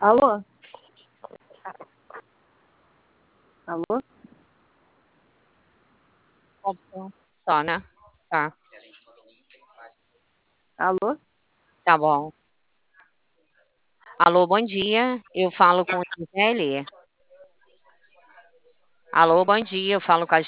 Alô? Alô? Só, né? Tá, Alô? tá bom. Alô, bom dia. Eu falo com a Gisele. Alô, bom dia. Eu falo com a